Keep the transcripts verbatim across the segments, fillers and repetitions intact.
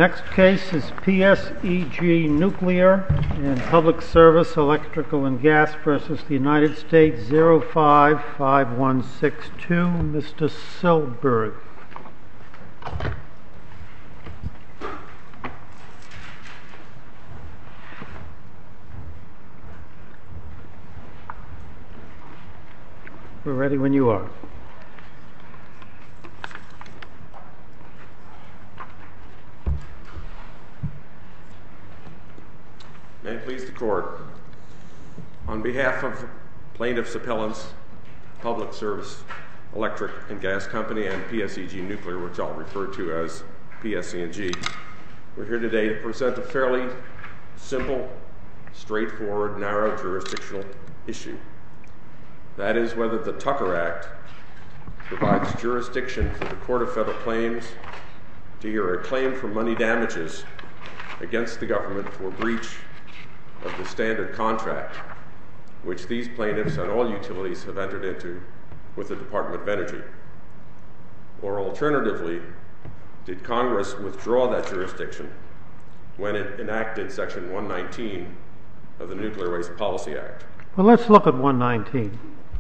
Next case is P S E G Nuclear and Public Service Electrical and Gas versus the United States, zero five five one six two. Mister Silberg. We're ready when you are. May it please the Court, on behalf of plaintiffs' appellants, Public Service Electric and Gas Company, and P S E G Nuclear, which I'll refer to as P S E G, we're here today to present a fairly simple, straightforward, narrow jurisdictional issue. That is whether the Tucker Act provides jurisdiction for the Court of Federal Claims to hear a claim for money damages against the government for breach of the standard contract which these plaintiffs and all utilities have entered into with the Department of Energy. Or alternatively, did Congress withdraw that jurisdiction when it enacted Section one nineteen of the Nuclear Waste Policy Act? Well, let's look at one nineteen.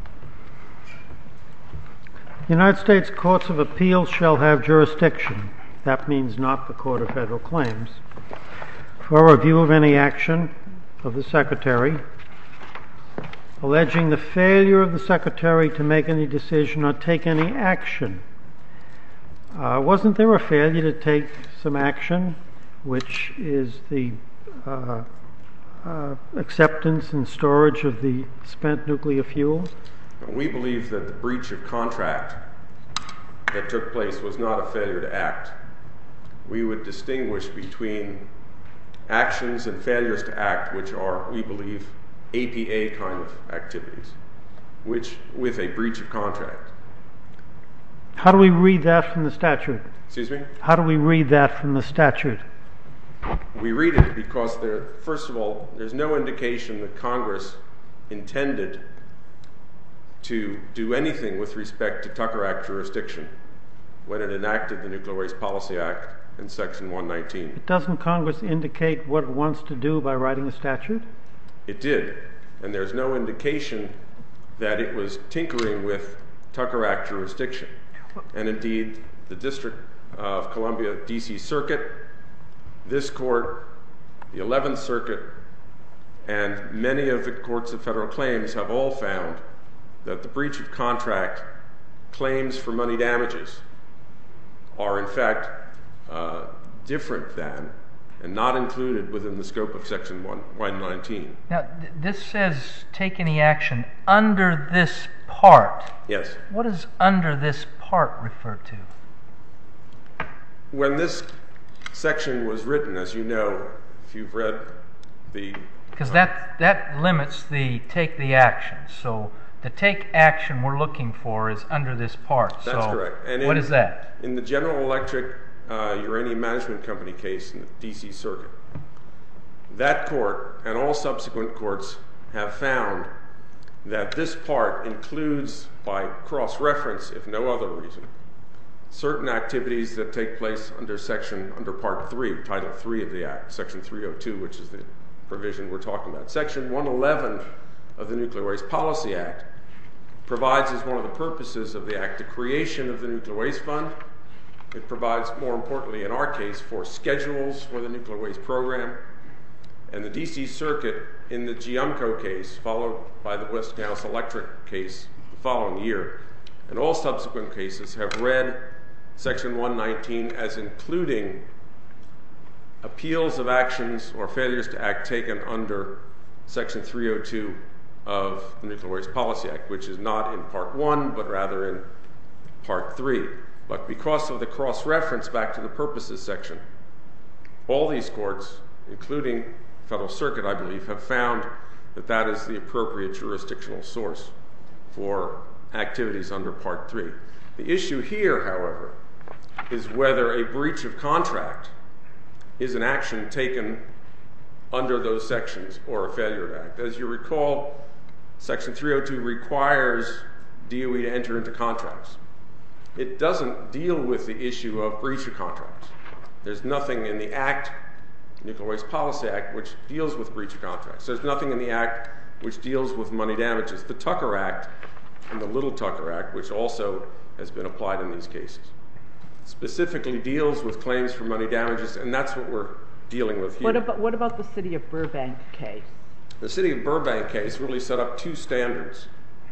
The United States Courts of Appeals shall have jurisdiction. That means not the Court of Federal Claims. For review of any action of the Secretary alleging the failure of the Secretary to make any decision or take any action. Uh, wasn't there a failure to take some action, which is the uh, uh, acceptance and storage of the spent nuclear fuel? We believe that the breach of contract that took place was not a failure to act. We would distinguish between actions and failures to act, which are, we believe, A P A kind of activities, which with a breach of contract. How do we read that from the statute? Excuse me? How do we read that from the statute? We read it because there, first of all, there's no indication that Congress intended to do anything with respect to Tucker Act jurisdiction when it enacted the Nuclear Waste Policy Act in Section one nineteen. Doesn't Congress indicate what it wants to do by writing a statute? It did, and there's no indication that it was tinkering with Tucker Act jurisdiction. And indeed, the District of Columbia D C Circuit, this court, the eleventh Circuit, and many of the courts of federal claims have all found that the breach of contract claims for money damages are in fact uh, different than and not included within the scope of Section one nineteen. Now, th- this says take any action under this part. Yes. What does under this part refer to? When this section was written, as you know, if you've read the... Because that, that limits the take the action. So the take action we're looking for is under this part. That's so correct. And what in, is that? In the General Electric uh, Uranium Management Company case in the D C Circuit, that court and all subsequent courts have found that this part includes, by cross-reference, if no other reason, certain activities that take place under section, under Part three, Title three of the Act, Section three oh two, which is the provision we're talking about. Section one eleven of the Nuclear Waste Policy Act provides, as one of the purposes of the Act, the creation of the Nuclear Waste Fund. It provides, more importantly in our case, for schedules for the nuclear waste program. And the D C Circuit, in the Giumco case, followed by the Westinghouse Electric case the following year, and all subsequent cases have read Section one nineteen as including appeals of actions or failures to act taken under Section three oh two of the Nuclear Waste Policy Act, which is not in Part one, but rather in Part three. But because of the cross-reference back to the purposes section, all these courts, including Federal Circuit, I believe, have found that that is the appropriate jurisdictional source for activities under Part three. The issue here, however, is whether a breach of contract is an action taken under those sections or a failure to act. As you recall, Section three oh two requires D O E to enter into contracts. It doesn't deal with the issue of breach of contracts. There's nothing in the Act, Nuclear Waste Policy Act, which deals with breach of contracts. There's nothing in the Act which deals with money damages. The Tucker Act and the Little Tucker Act, which also has been applied in these cases, specifically deals with claims for money damages, and that's what we're dealing with here. What about, what about the City of Burbank case? The City of Burbank case really set up two standards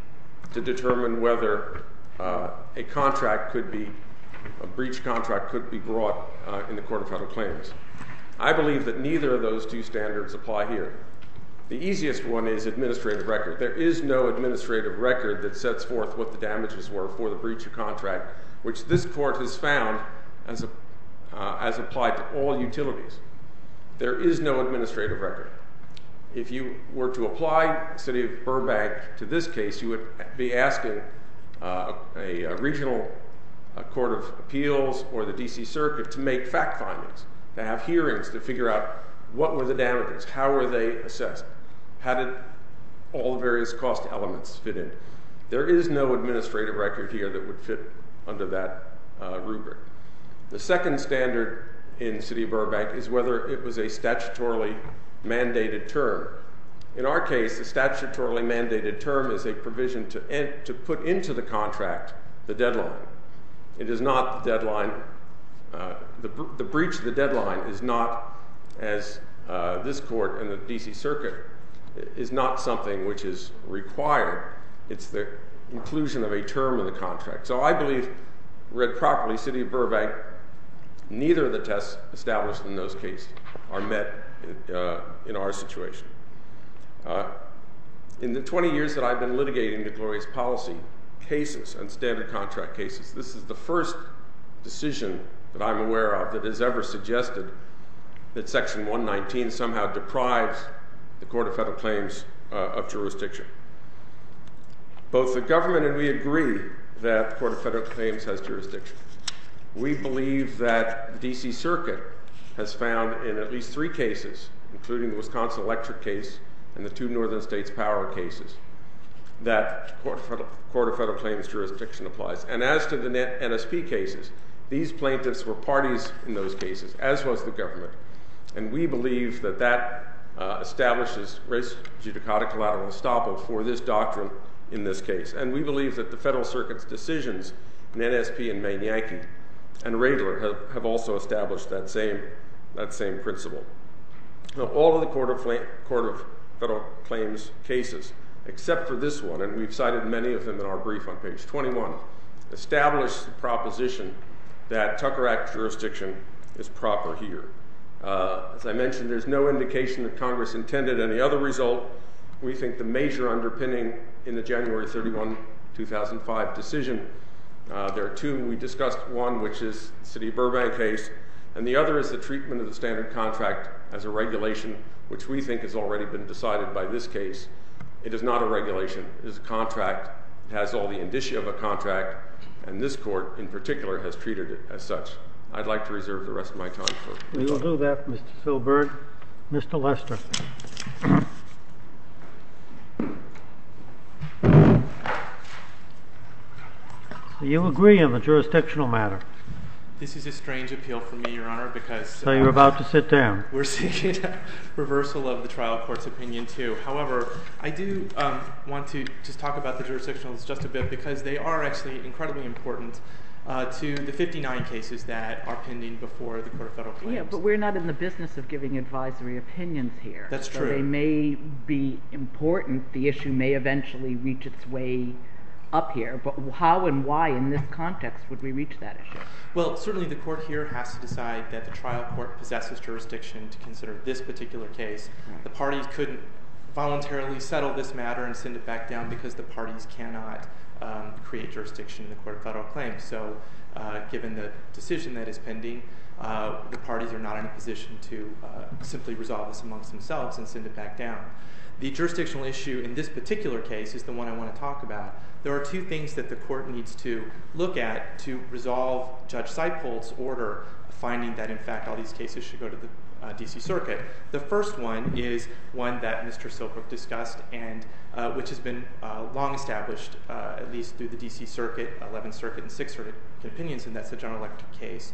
to determine whether uh, a contract could be, a breach contract could be brought uh, in the Court of Federal Claims. I believe that neither of those two standards apply here. The easiest one is administrative record. There is no administrative record that sets forth what the damages were for the breach of contract, which this court has found as, a, uh, as applied to all utilities. There is no administrative record. If you were to apply City of Burbank to this case, you would be asking uh, a, a regional uh, court of appeals or the D C Circuit to make fact findings, to have hearings to figure out what were the damages, how were they assessed, how did all the various cost elements fit in. There is no administrative record here that would fit under that uh, rubric. The second standard in City of Burbank is whether it was a statutorily mandated term. In our case, the statutorily mandated term is a provision to, en- to put into the contract the deadline. It is not the deadline. Uh, the, the breach of the deadline is not, as uh, this court and the D C Circuit, is not something which is required. It's the inclusion of a term in the contract. So I believe, read properly, City of Burbank, neither of the tests established in those cases are met uh, in our situation. Uh, in the twenty years that I've been litigating nuclear waste policy cases and standard contract cases, this is the first decision that I'm aware of that has ever suggested that Section one nineteen somehow deprives the Court of Federal Claims uh, of jurisdiction. Both the government and we agree that the Court of Federal Claims has jurisdiction. We believe that the D C Circuit has found in at least three cases, including the Wisconsin Electric case and the two Northern States Power cases, that Court of Federal, Court of Federal Claims jurisdiction applies. And as to the N S P cases, these plaintiffs were parties in those cases, as was the government. And we believe that that uh, establishes res judicata collateral estoppel for this doctrine in this case. And we believe that the Federal Circuit's decisions in N S P and Maine Yankee and Radler have, have also established that same, that same principle. Now, all of the Court of, Court of Federal Claims cases, except for this one, and we've cited many of them in our brief on page twenty-one, establish the proposition that Tucker Act jurisdiction is proper here. Uh, as I mentioned, there's no indication that Congress intended any other result. We think the major underpinning in the January thirty-first, two thousand five decision, uh, there are two. We discussed one, which is the City of Burbank case, and the other is the treatment of the standard contract as a regulation, which we think has already been decided by this case. It is not a regulation. It is a contract. It has all the indicia of a contract, and this court in particular has treated it as such. I'd like to reserve the rest of my time for... We will do that, Mister Silberg. Mister Lester. So you agree on the jurisdictional matter? This is a strange appeal for me, Your Honor, because... So you're about to sit down. We're seeking a reversal of the trial court's opinion, too. However, I do um, want to just talk about the jurisdictionals just a bit, because they are actually incredibly important uh, to the fifty-nine cases that are pending before the Court of Federal Claims. Yeah, but we're not in the business of giving advisory opinions here. That's so true. They may be important. The issue may eventually reach its way up here, but how and why in this context would we reach that issue? Well, certainly the court here has to decide that the trial court possesses jurisdiction to consider this particular case. Right. The parties couldn't voluntarily settle this matter and send it back down because the parties cannot um, create jurisdiction in the Court of Federal Claims. So uh, given the decision that is pending, uh, the parties are not in a position to uh, simply resolve this amongst themselves and send it back down. The jurisdictional issue in this particular case is the one I want to talk about. There are two things that the court needs to look at to resolve Judge Seipold's order finding that, in fact, all these cases should go to the uh, D C Circuit. The first one is one that Mister Silbrook discussed, and uh, which has been uh, long established, uh, at least through the D C Circuit, eleventh Circuit, and sixth Circuit opinions, and that's the General Electric case.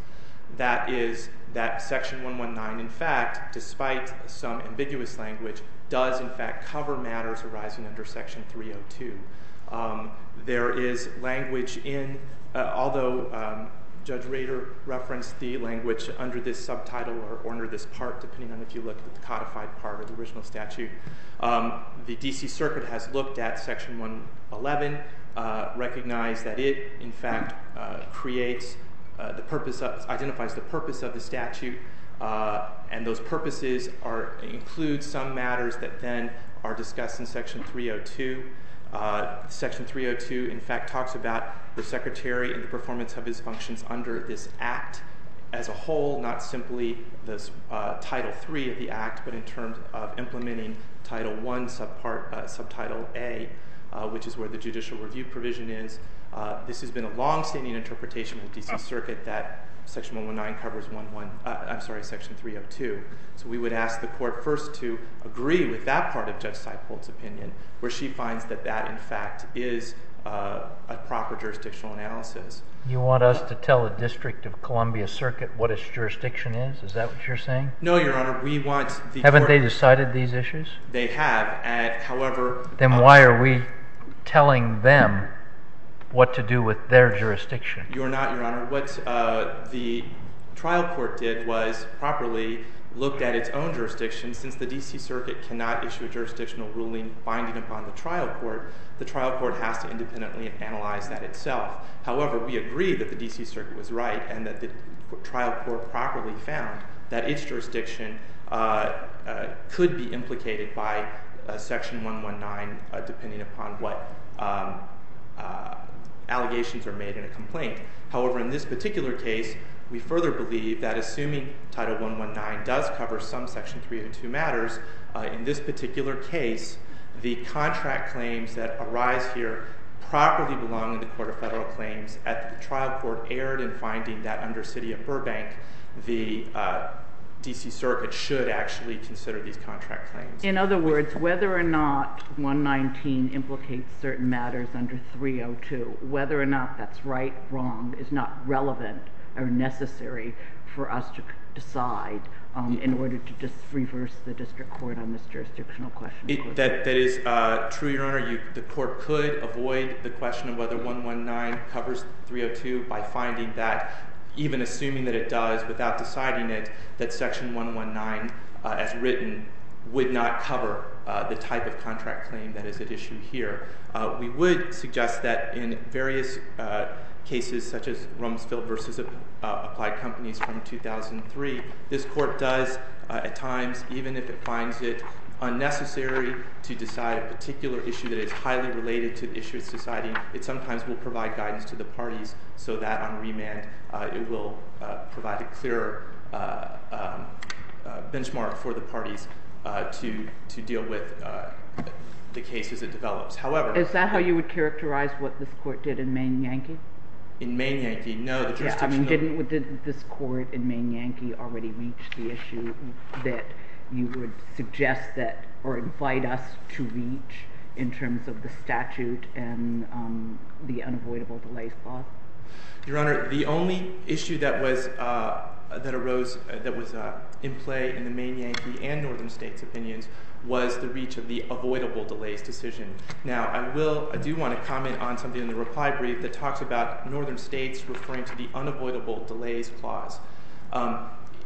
That is that Section one nineteen, in fact, despite some ambiguous language, does in fact cover matters arising under Section three oh two. Um, there is language in, uh, although um, Judge Rader referenced the language under this subtitle or, or under this part, depending on if you look at the codified part or the original statute. Um, the D C Circuit has looked at Section one eleven, uh, recognized that it, in fact, uh, creates uh, the purpose of, identifies the purpose of the statute, uh, and those purposes are include some matters that then are discussed in Section three oh two. Uh, Section three oh two, in fact, talks about the Secretary and the performance of his functions under this Act as a whole, not simply the uh, Title three of the Act, but in terms of implementing Title one, subpart, uh, Subtitle A, uh, which is where the judicial review provision is. Uh, this has been a long-standing interpretation of the D C Circuit that Section one nineteen covers one one, uh, I'm sorry, Section three oh two. So we would ask the court first to agree with that part of Judge Seipold's opinion, where she finds that that, in fact, is uh, a proper jurisdictional analysis. You want us to tell the District of Columbia Circuit what its jurisdiction is? Is that what you're saying? No, Your Honor. We want the Haven't court, they decided these issues? They have. And, however... Then uh, why are we telling them what to do with their jurisdiction? You're not, Your Honor. What uh, the trial court did was properly looked at its own jurisdiction. Since the D C Circuit cannot issue a jurisdictional ruling binding upon the trial court, the trial court has to independently analyze that itself. However, we agree that the D C Circuit was right and that the trial court properly found that its jurisdiction uh, uh, could be implicated by uh, Section one nineteen, uh, depending upon what um, uh, allegations are made in a complaint. However, in this particular case, we further believe that assuming Title one nineteen does cover some Section three oh two matters, uh, in this particular case, the contract claims that arise here properly belong in the Court of Federal Claims. At the trial court erred in finding that under City of Burbank, the uh, D C Circuit should actually consider these contract claims. In other words, whether or not one nineteen implicates certain matters under three oh two, whether or not that's right, wrong, is not relevant or necessary for us to decide um, in order to just reverse the district court on this jurisdictional question. It, that, that is uh, true, Your Honor. You, the court could avoid the question of whether one nineteen covers three oh two by finding that, even assuming that it does without deciding it, that Section one nineteen, uh, as written, would not cover uh, the type of contract claim that is at issue here. Uh, we would suggest that in various uh, cases, such as Rumsfeld versus uh, Applied Companies from two thousand three, this court does, uh, at times, even if it finds it unnecessary to decide a particular issue that is highly related to the issue it's deciding, it sometimes will provide guidance to the parties so that on remand uh, it will uh, provide a clearer uh, um, uh, benchmark for the parties uh, to, to deal with uh, the case as it develops. However... Is that how you would characterize what this court did in Maine Yankee? In Maine Yankee, no. The Yeah, I mean, didn't did this court in Maine Yankee already reach the issue that you would suggest that, or invite us to reach in terms of the statute and um, the unavoidable delays clause? Your Honor, the only issue that was uh, that arose uh, that was uh, in play in the Maine Yankee and Northern States opinions was the reach of the avoidable delays decision. Now, I will, I do want to comment on something in the reply brief that talks about Northern States referring to the unavoidable delays clause. Um,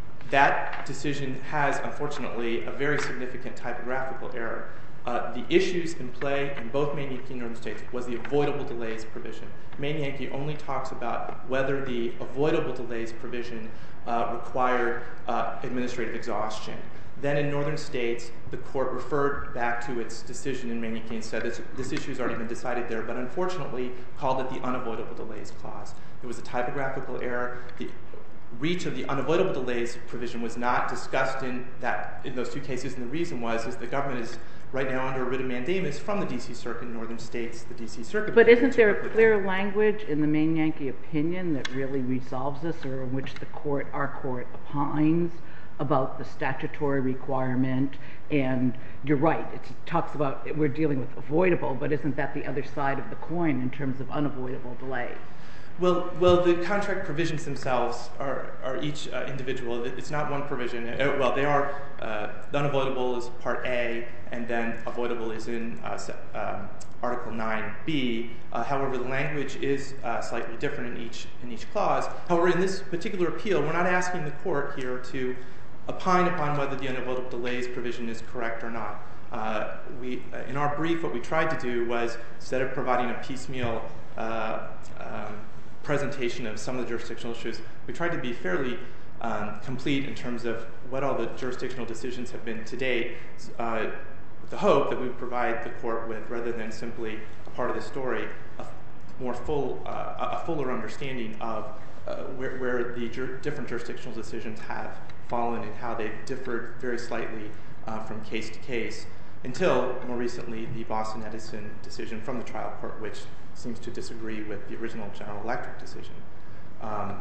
that decision has, unfortunately, a very significant typographical error. Uh, the issues in play in both Maine Yankee and Northern States was the avoidable delays provision. Maine Yankee only talks about whether the avoidable delays provision uh, required uh, administrative exhaustion. Then in Northern States, the court referred back to its decision in Maine Yankee and said this, this issue has already been decided there, but unfortunately called it the unavoidable delays clause. There was a typographical error. The reach of the unavoidable delays provision was not discussed in that in those two cases, and the reason was is the government is right now under a writ of mandamus from the D C Circuit in Northern States, the D C Circuit. But isn't there a clear language in the Maine Yankee opinion that really resolves this, or in which the court, our court, opines about the statutory requirement? And you're right, it talks about we're dealing with avoidable, but isn't that the other side of the coin in terms of unavoidable delay? Well, well, the contract provisions themselves are, are each uh, individual. It's not one provision. Uh, well, they are uh, unavoidable is Part A, and then avoidable is in uh, um, Article nine B. Uh, however, the language is uh, slightly different in each in each clause. However, in this particular appeal, we're not asking the court here to opine upon whether the unavoidable delays provision is correct or not. Uh, we, uh, in our brief, what we tried to do was, instead of providing a piecemeal uh, um, presentation of some of the jurisdictional issues, we tried to be fairly um, complete in terms of what all the jurisdictional decisions have been to date, uh, with the hope that we would provide the court with, rather than simply a part of the story, a more full, uh, a fuller understanding of uh, where, where the jur- different jurisdictional decisions have fallen and how they've differed very slightly uh, from case to case, until more recently the Boston Edison decision from the trial court, which seems to disagree with the original General Electric decision. Um,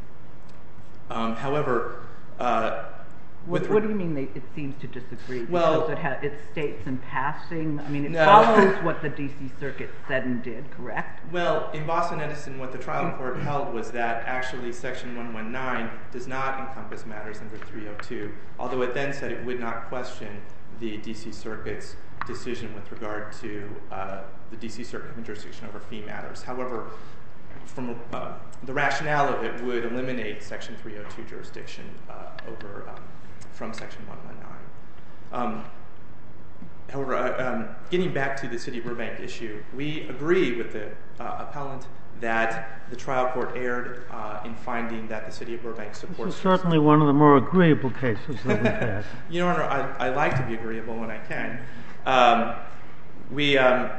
um, however, uh, what, what do you mean they, it seems to disagree? Because well, it, ha- it states in passing, I mean, it no. follows what the D C Circuit said and did, correct? Well, in Boston Edison, what the trial court held was that actually Section one nineteen does not encompass matters under three oh two, although it then said it would not question the D C Circuit's decision with regard to uh, the D C Circuit having jurisdiction over fee matters. However, from uh, the rationale of it would eliminate Section three oh two jurisdiction uh, over um, from Section one nineteen. Um, however, uh, um, getting back to the City of Burbank issue, we agree with the uh, appellant that the trial court erred uh, in finding that the City of Burbank supports. This is certainly one of the more agreeable cases that we've had. Your Honor, I, I like to be agreeable when I can. Um, we um,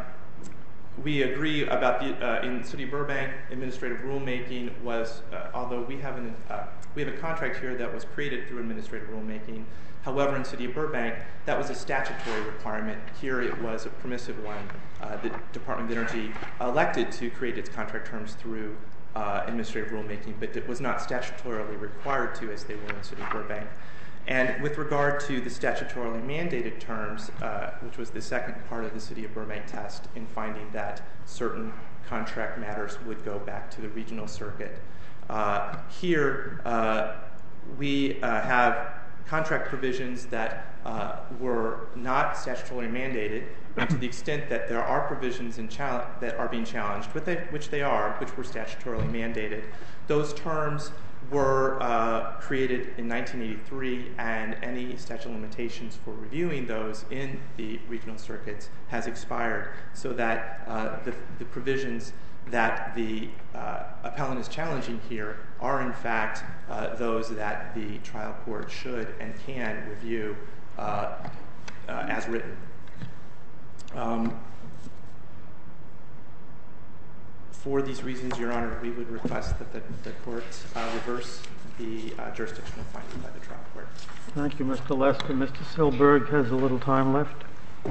we agree about the uh, in City of Burbank, administrative rulemaking was, uh, although we have an uh, we have a contract here that was created through administrative rulemaking. However, in City of Burbank, that was a statutory requirement. Here, it was a permissive one. Uh, the Department of Energy elected to create its contract terms through uh, administrative rulemaking, but it was not statutorily required to, as they were in City of Burbank. And with regard to the statutorily mandated terms, uh, which was the second part of the City of Burbank test in finding that certain contract matters would go back to the regional circuit, uh, here uh, we uh, have contract provisions that uh, were not statutorily mandated, and to the extent that there are provisions in chal- that are being challenged, they, which they are, which were statutorily mandated, those terms were uh, created in nineteen eighty-three, and any statute of limitations for reviewing those in the regional circuits has expired, so that uh, the, the provisions that the uh, appellant is challenging here are in fact uh, those that the trial court should and can review uh, uh, as written. Um, for these reasons, Your Honor, we would request that the, the court uh, reverse the uh, jurisdictional finding by the trial court. Thank you, Mister Lester. Mister Silberg has a little time left.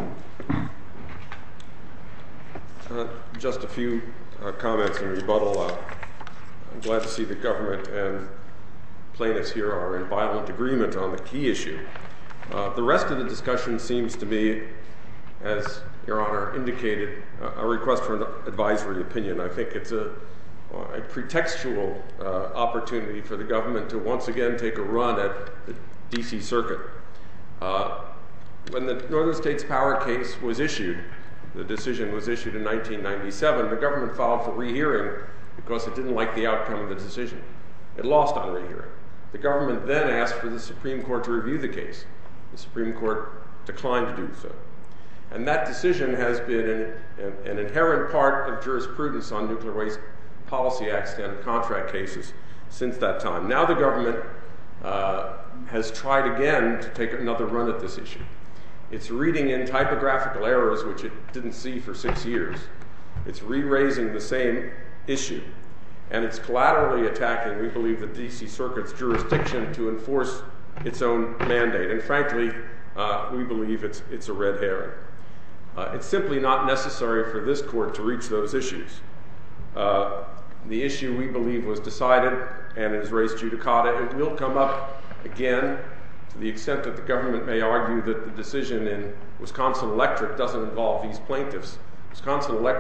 Uh, just a few uh, comments in rebuttal. Uh, I'm glad to see the government and plaintiffs here are in violent agreement on the key issue. Uh, the rest of the discussion seems to me, as Your Honor indicated, uh, a request for an advisory opinion. I think it's a, a pretextual uh, opportunity for the government to once again take a run at the D C Circuit. Uh, when the Northern States Power case was issued, the decision was issued in nineteen ninety-seven, the government filed for rehearing because it didn't like the outcome of the decision. It lost on rehearing. The government then asked for the Supreme Court to review the case. The Supreme Court declined to do so. And that decision has been an, an, an inherent part of jurisprudence on nuclear waste policy acts and contract cases since that time. Now the government uh, has tried again to take another run at this issue. It's reading in typographical errors, which it didn't see for six years. It's re-raising the same issue. And it's collaterally attacking, we believe, the D C Circuit's jurisdiction to enforce its own mandate. And frankly, uh, we believe it's, it's a red herring. Uh, it's simply not necessary for this court to reach those issues. Uh, the issue, we believe, was decided and is res judicata. It will come up again to the extent that the government may argue that the decision in Wisconsin Electric doesn't involve these plaintiffs. Wisconsin Electric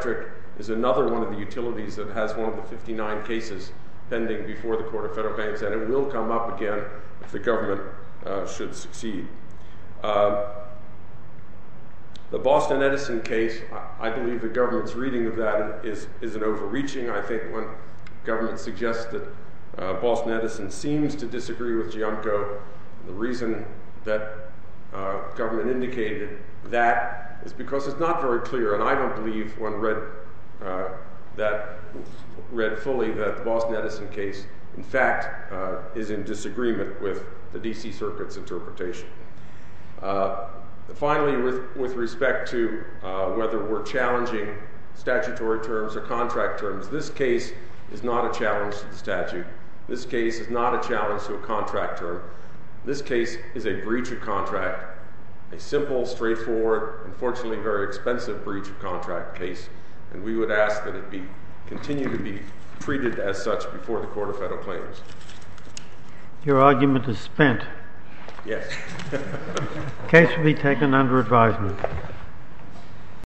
is another one of the utilities that has one of the fifty-nine cases pending before the Court of Federal Claims, and it will come up again if the government uh, should succeed. Uh, the Boston Edison case, I, I believe the government's reading of that is, is an overreaching. I think when government suggests that uh, Boston Edison seems to disagree with Giunco, the reason that uh, government indicated that is because it's not very clear, and I don't believe when read uh, that read fully that the Boston Edison case, in fact, uh, is in disagreement with the D C Circuit's interpretation. Uh, finally, with, with respect to uh, whether we're challenging statutory terms or contract terms, this case is not a challenge to the statute. This case is not a challenge to a contract term. This case is a breach of contract, a simple, straightforward, unfortunately very expensive breach of contract case, and we would ask that it be continue to be treated as such before the Court of Federal Claims. Your argument is spent. Yes. Case will be taken under advisement.